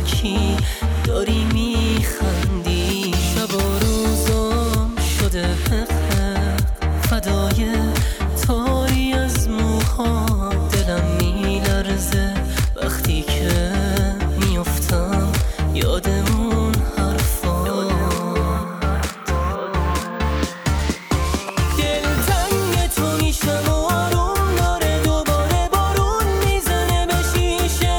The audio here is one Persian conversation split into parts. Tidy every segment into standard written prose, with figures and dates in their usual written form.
کی داری میخندی. شب و روزم شده حق فدای تاری از موهات. دلم میلرزه وقتی که میافتم یادمون حرفا. دلتنگ تو میشم و آروم داره دوباره بارون میزنه به شیشه.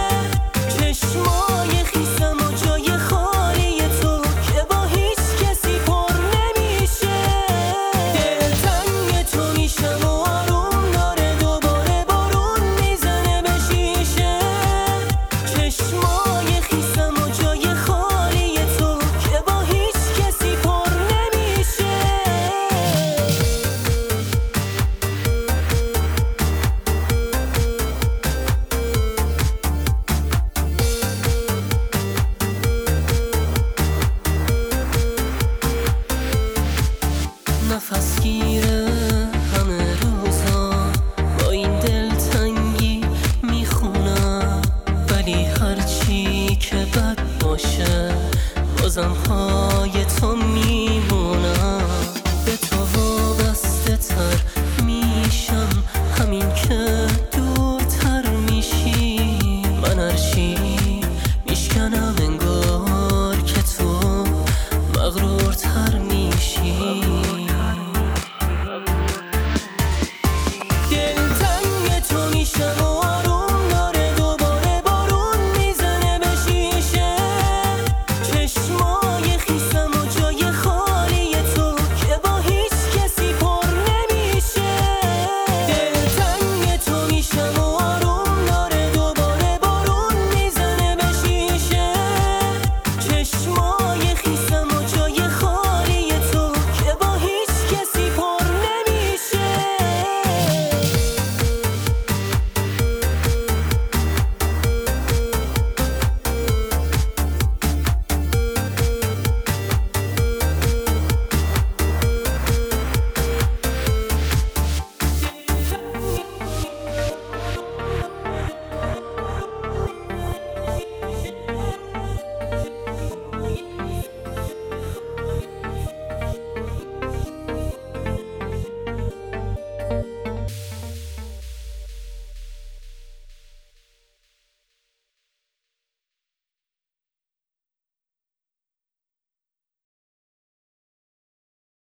چشمای خیسم و جای خالی تو که با هیچ کسی پر نمیشه. دلتنگ تو میشم و آروم داره دوباره بارون میزنه به شیشه. چشمای خیسم و جای خالی تو که با هیچ کسی پر نمیشه. نفس گیره همه روزا با این دلتنگی میخونم. ولی هرچی که بد باشه بازم پای تو